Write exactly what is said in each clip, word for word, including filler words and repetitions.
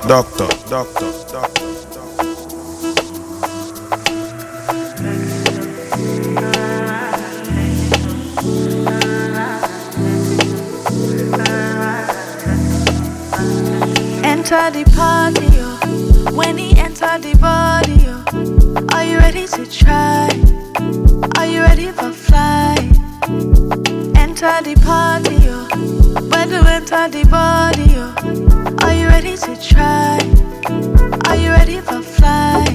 Doctor, doctor, doctor. Enter the party, yo. When he enter the body, yo. Are you ready to try? Are you ready for fly? Enter the party, yo. When you enter the body, yo. Are you ready to try? Are you ready for fly?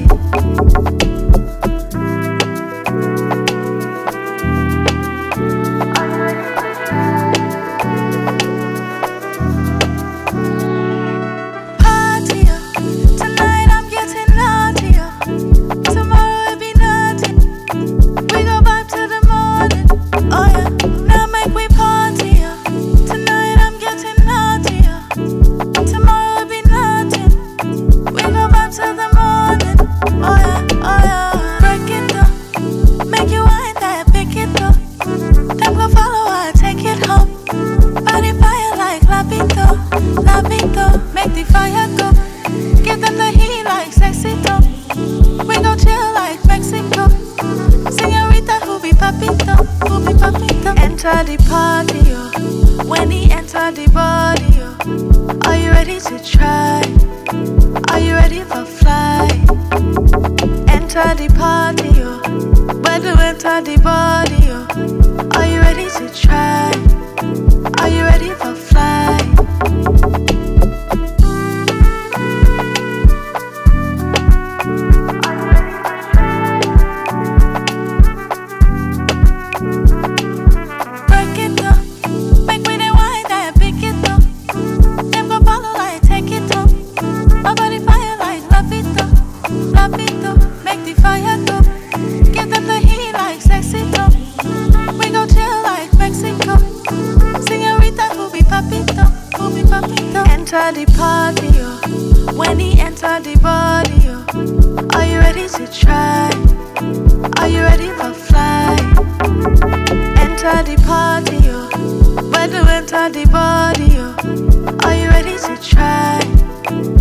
Make the fire go. Give them the heat like sexy dope. We gon' chill like Mexico. Señorita, who be papito, who be papito. Enter the party, yo. When he enter the body, yo. Are you ready to try? Are you ready for fly? Enter the party, yo. When you enter the body, yo. Are you ready to try? Are you ready for fly? Make the fire go. Give them the heat like sexy dope. We gon' chill like Mexico. Señorita, who be papito, who be papito. Enter the party, yo. When he enter the body, yo. Are you ready to try? Are you ready for fly? Enter the party, yo. When you enter the body, yo. Are you ready to try?